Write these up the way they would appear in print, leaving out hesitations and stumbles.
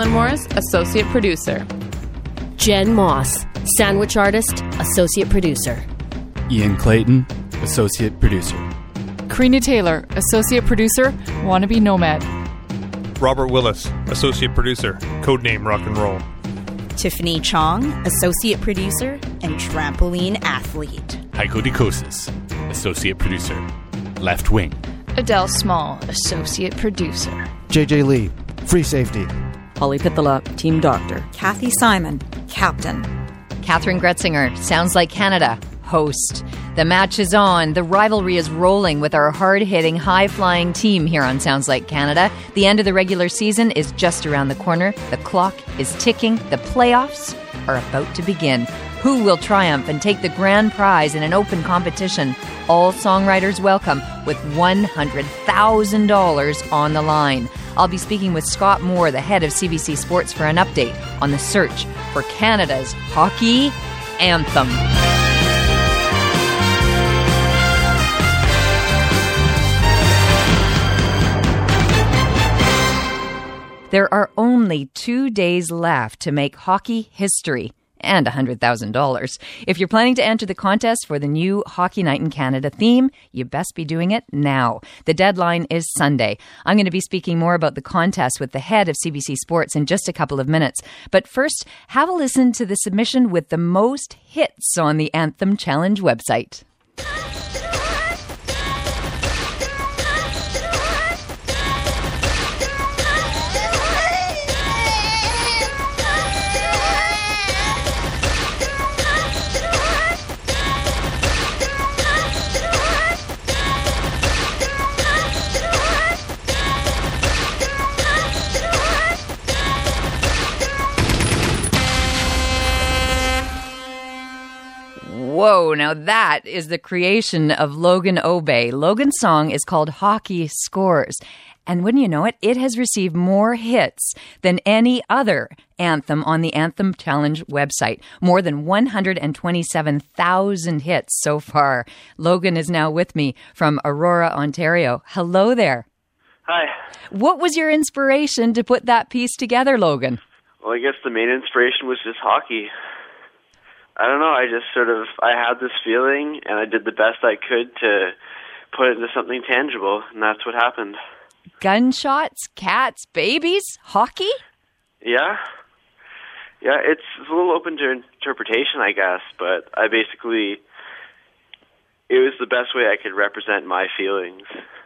Alan Morris, Associate Producer. Jen Moss, Sandwich Artist, Associate Producer. Ian Clayton, Associate Producer. Karina Taylor, Associate Producer, Wannabe Nomad. Robert Willis, Associate Producer, Codename Rock and Roll. Tiffany Chong, Associate Producer and Trampoline Athlete. Heiko DeCosis, Associate Producer, Left Wing. Adele Small, Associate Producer. JJ Lee, Free Safety. Holly Pithala, Team Doctor. Kathy Simon, Captain. Catherine Gretzinger, Sounds Like Canada, Host. The match is on. The rivalry is rolling with our hard-hitting, high-flying team here on Sounds Like Canada. The end of the regular season is just around the corner. The clock is ticking. The playoffs are about to begin. Who will triumph and take the grand prize in an open competition? All songwriters welcome with $100,000 on the line. I'll be speaking with Scott Moore, the head of CBC Sports, for an update on the search for Canada's hockey anthem. There are only 2 days left to make hockey history and $100,000. If you're planning to enter the contest for the new Hockey Night in Canada theme, you best be doing it now. The deadline is Sunday. I'm going to be speaking more about the contest with the head of CBC Sports in just a couple of minutes. But first, have a listen to the submission with the most hits on the Anthem Challenge website. Whoa, now that is the creation of Logan Obey. Logan's song is called Hockey Scores. And wouldn't you know it, it has received more hits than any other anthem on the Anthem Challenge website. More than 127,000 hits so far. Logan is now with me from Aurora, Ontario. Hello there. Hi. What was your inspiration to put that piece together, Logan? Well, I guess the main inspiration was just hockey. I don't know, I had this feeling, and I did the best I could to put it into something tangible, and that's what happened. Gunshots, cats, babies, hockey? Yeah. Yeah, it's a little open to interpretation, I guess, but it was the best way I could represent my feelings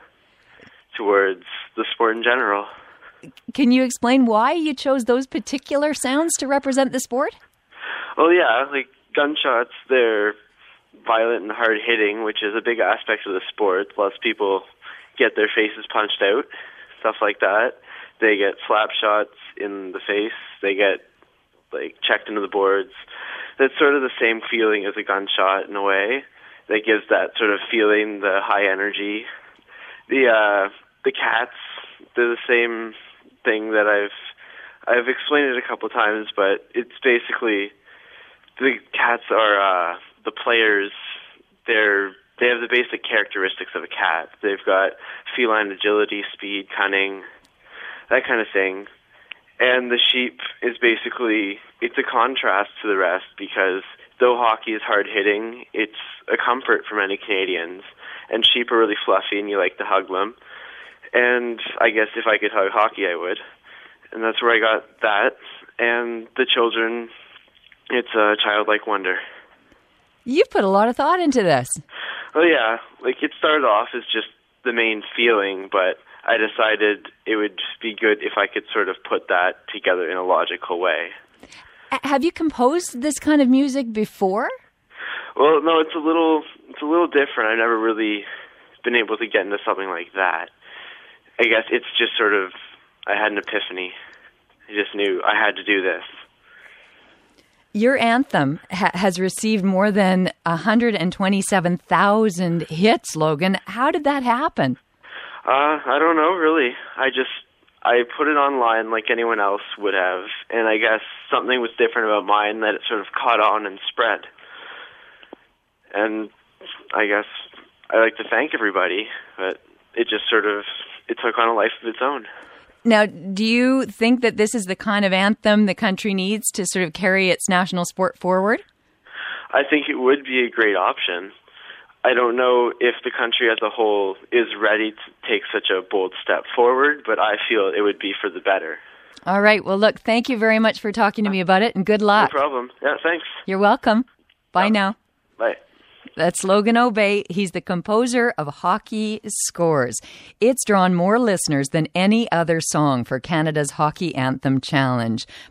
towards the sport in general. Can you explain why you chose those particular sounds to represent the sport? Well, yeah, like gunshots, they're violent and hard-hitting, which is a big aspect of the sport. Lots of people get their faces punched out, stuff like that. They get slap shots in the face. They get, checked into the boards. That's sort of the same feeling as a gunshot in a way. That gives that sort of feeling, the high energy. The cats, they're the same thing that I've explained it a couple times, but it's basically... The cats are the players. They have the basic characteristics of a cat. They've got feline agility, speed, cunning, that kind of thing. And the sheep is it's a contrast to the rest because though hockey is hard-hitting, it's a comfort for many Canadians. And sheep are really fluffy and you like to hug them. And I guess if I could hug hockey, I would. And that's where I got that. And the children... It's a childlike wonder. You've put a lot of thought into this. Well, yeah. It started off as just the main feeling, but I decided it would be good if I could sort of put that together in a logical way. Have you composed this kind of music before? Well, no, it's a little different. I've never really been able to get into something like that. I guess it's just sort of, I had an epiphany. I just knew I had to do this. Your anthem has received more than 127,000 hits, Logan. How did that happen? I don't know, really. I put it online like anyone else would have, and I guess something was different about mine that it sort of caught on and spread. And I guess I like to thank everybody, but it just it took on a life of its own. Now, do you think that this is the kind of anthem the country needs to sort of carry its national sport forward? I think it would be a great option. I don't know if the country as a whole is ready to take such a bold step forward, but I feel it would be for the better. All right. Well, look, thank you very much for talking to me about it, and good luck. No problem. Yeah, thanks. You're welcome. Bye now. Bye. That's Logan Obey. He's the composer of Hockey Scores. It's drawn more listeners than any other song for Canada's Hockey Anthem Challenge.